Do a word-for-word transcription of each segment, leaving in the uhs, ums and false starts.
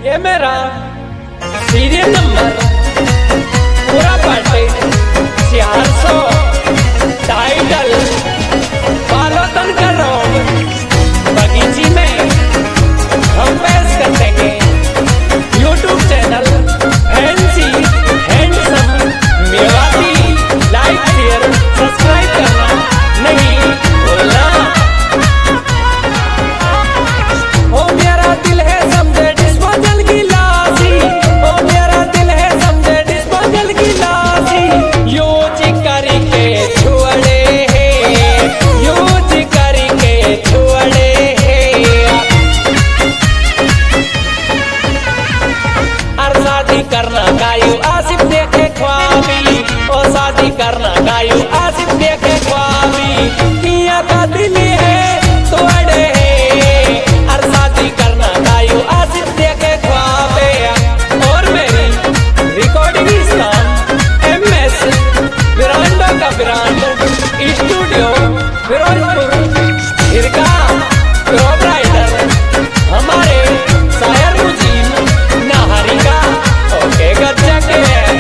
ये मेरा serial number पूरा पाटे चार सौ टाइटल फॉलो तन करो बगीची में हम पेश करते हैं YouTube channel NC handsome Mewati. Like share subscribe करना नहीं भूलना। ओ मेरा दिल है समझे डिस्पोजल की लाशी, ओ मेरा दिल है समझे डिस्पोजल की लाशी। यूज करके छुड़े हैं, यूज करके छुड़े हैं। और शादी करना गायू आसिफ देखे ख्वाबी, ओ शादी करना गायू आसिफ देखे ख्वाबी। किया का दिल है तोड़े हैं, और शादी करना गायू आसिफ देखे ख्वाबे। और मेरी रिकॉर्डिंग स्थान एम एस ब्रांडो का brand studio Firozpur Hirka proprietor हमारे शायर मुजीब नाहरी का ओके गज्जा के।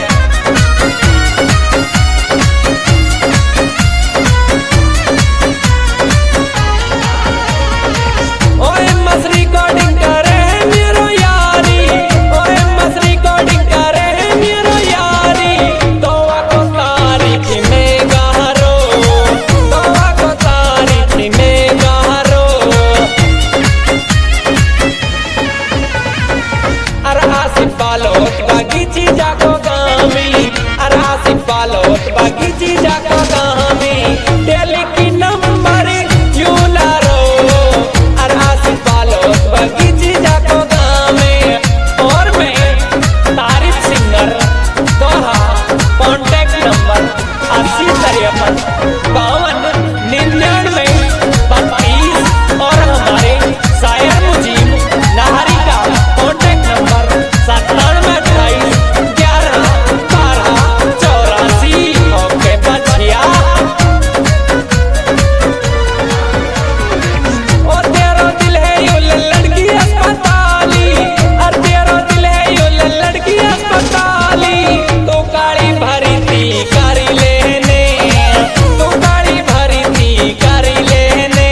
ओए मस रिकॉर्डिंग करे है मेरो यारी, ओए मस रिकॉर्डिंग करे है मेरो यारी। तोवा को तारीख में गारो, तोवा को तारीख में गारो। अरे आसिफ बालोत बगीची जाको गामी, अरे आसिफ बालोत बगीची जाको गामी। डेली की नंबर यू लारो, अरे आसिफ बालोत बगीची जाको गामी। और मैं तारीफ सिंगर दोहा कॉन्टेक्ट नंबर अस्सी तिरपन बावन निन्यानवे बत्तीस। और हमारे शायर मुजीब नाहरी का कॉन्टेक्ट नंबर सत्तानवे अट्ठाईस ग्यारह बारह चौरासी। ओके बचिया ओ तेरा दिल है यो लड़की अस्पताली, और तेरा दिल है यो लड़की अस्पताली। तो काली भरी थी करी लेने, तो काली भरी थी करी लेने।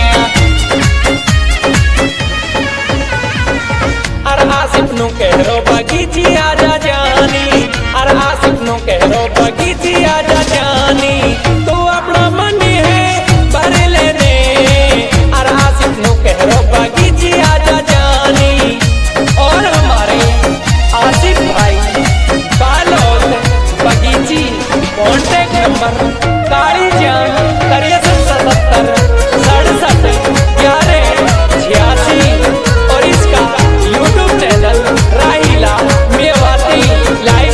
अर आसिफ नु कहरो बगीची आजा जानी, अर आसिफ नु कहरो बगीची आजा जानी। तो अपना मन है भर लेने, अर आसिफ नु कहरो बगीची आजा जानी। और हमारे आसिफ भाई बालोत बगीची कॉन्टेक्ट नंबर काली जान तिरसठ सतहत्तर सड़सठ ग्यारह छियासी। और इसका यूट्यूब चैनल राहिला मेवाती लाइव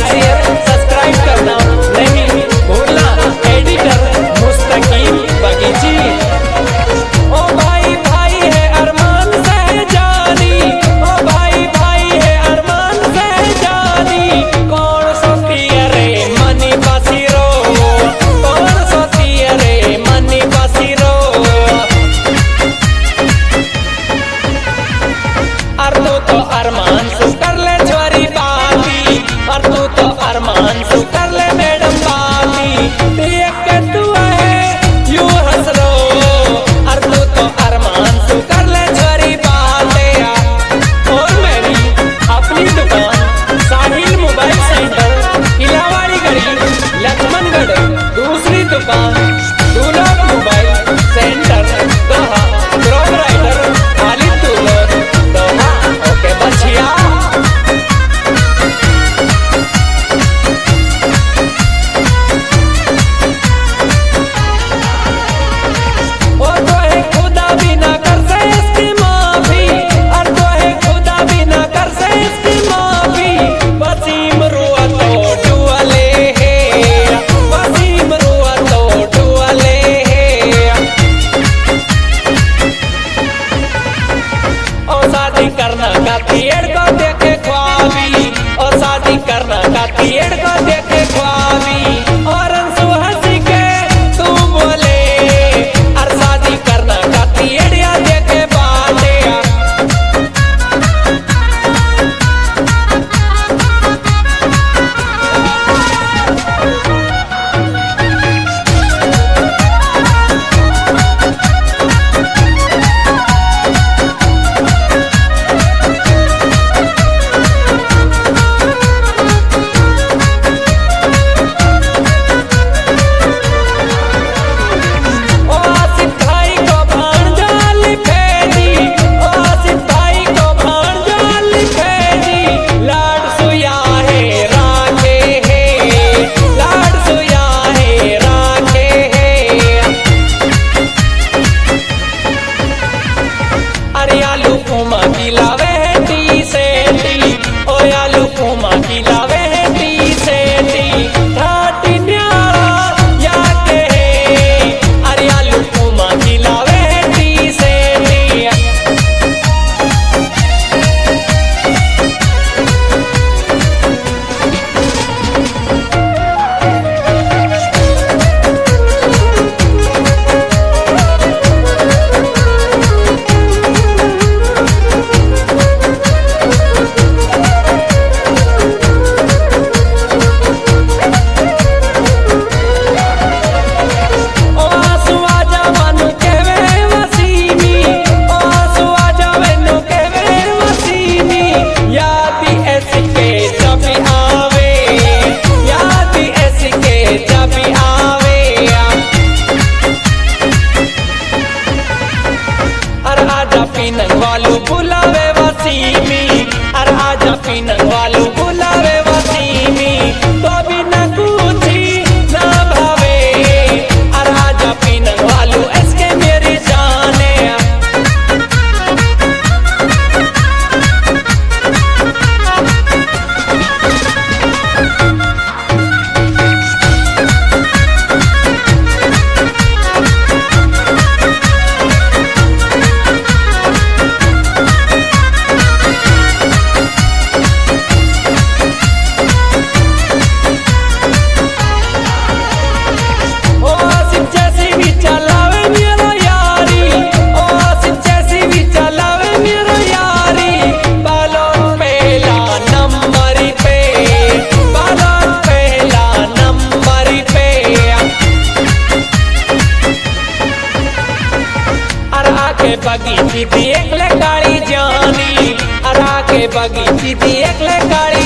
किती एकले काळी